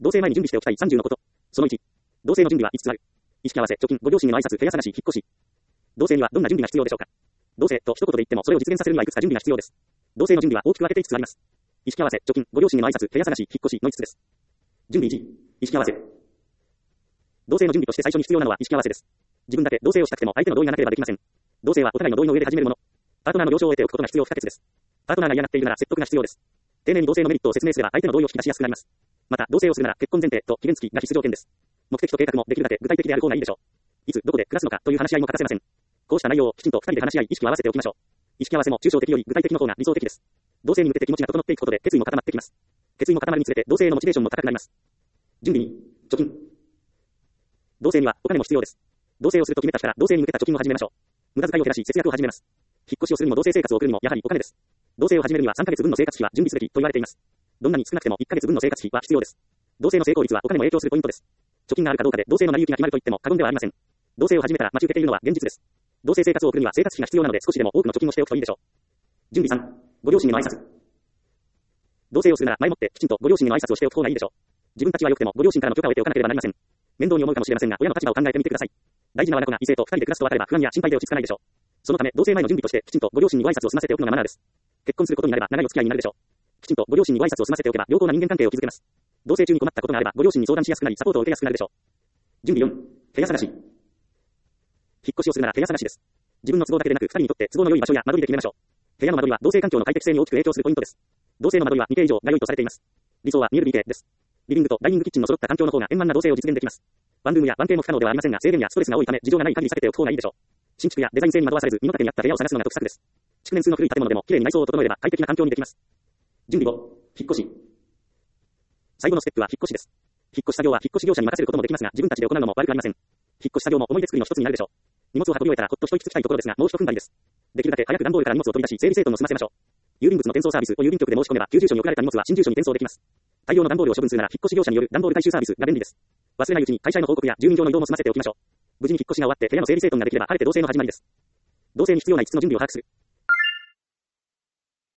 同棲前に準備しておきたい30のこと。その1。同棲の準備は5つある。意識合わせ、貯金、ご両親への挨拶、部屋探し、引っ越し。同棲にはどんな準備が必要でしょうか。同棲と一言で言ってもそれを実現させるにはいくつか準備が必要です。同棲の準備は大きく分けて5つあります。意識合わせ、貯金、ご両親への挨拶、部屋探し、引っ越しの5つです。準備1。意識合わせ。同棲の準備として最初に必要なのは意識合わせです。自分だけ同棲をしたくても相手の同意がなければできません。同棲はお互いの同意の上で始めるもの。パートナーの了承を得ておくことが必要不可欠です。パートナーが嫌がっているなら説得が必要です。丁寧に同棲のメリットを説明すれば相手の同意を引き出しやすくなります。また、同棲をするなら結婚前提と期限付きが必須条件です。目的と計画もできるだけ具体的である方がいいでしょう。いつ、どこで暮らすのかという話し合いも欠かせません。こうした内容をきちんと2人で話し合い意識を合わせておきましょう。意識合わせも抽象的より具体的の方が理想的です。同棲に向けて気持ちが整っていくことで決意も固まってきます。決意も固まるにつれて同棲へのモチベーションも高くなります。準備2、貯金。同棲にはお金も必要です。同棲をすると決めた日から同棲に向けた貯金を始めましょう。無駄遣いを減らし節約を始めます。引っ越しをするにも同棲生活を送るにもやはりお金です。同棲を始めるには3ヶ月分の生活費は準備すべきと言われています。どんなに少なくても1ヶ月分の生活費は必要です。同棲の成功率はお金も影響するポイントです。貯金があるかどうかで同棲の成り行きが決まると言っても過言ではありません。同棲を始めたら待ち受けているのは現実です。同棲生活を送るには生活費が必要なので少しでも多くの貯金をしておくといいでしょう。準備3、ご両親への挨拶。同棲をするなら前もってきちんとご両親への挨拶をしておく方がいいでしょう。自分たちは良くてもご両親からの許可を得ておかなければなりません。面倒に思うかもしれませんが親の立場を考えてみてください。大事な我が子が異性と2人で暮らすと分かれば不安や心配で落ち着かないでしょう。そのため同棲前の準備としてきちんとご両親にご挨拶を済ませておくのがマナーです。結婚することになれば長いお付き合いになるでしょう。きちんとご両親にご挨拶を済ませておけば良好な人間関係を築けます。同棲中に困ったことがあればご両親に相談しやすくなりサポートを受けやすくなるでしょう。準備4、部屋探し。引っ越しをするなら部屋探しです。自分の都合だけでなく2人にとって都合の良い場所や間取りで決めましょう。部屋の間取りは同棲環境の快適性に大きく影響するポイントです。同棲の間取りは 2K 以上が良いとされています。理想は 2LDK です。リビングとダイニングキッチンの揃った環境の方が円満な同棲を実現できます。ワンルームや 1K も不可能ではありませんが制限やストレスが多いため事情がない限り避けておく方がいいでしょう。新築やデザイン性に惑わされず身の丈に合った部屋を探すのが得策です。築年数の古い建物でも綺麗に内装を整えれば快適な環境にできます。準備後、引っ越し。最後のステップは引っ越しです。引っ越し作業は引っ越し業者に任せることもできますが自分たちで行うのも悪くありません。引っ越し作業も思い出作りの一つになるでしょう。荷物を運び終えたらほっと一息つきたいところですがもう一踏ん張りです。できるだけ早く段ボールから荷物を取り出し整理整頓を済ませましょう。郵便物の転送サービスを郵便局で申し込めば旧住所に送られた荷物は新住所に転送できます。大量の段ボールを処分するなら引っ越し業者による段ボール回収サービスが便利です。忘れないうちに会社への報告や住民票の移動も済ませておきましょう。無事に引っ越しが終わって部屋の整理整頓ができれば晴れて同棲の始まりです。同棲に必要な5つの準備を把握する。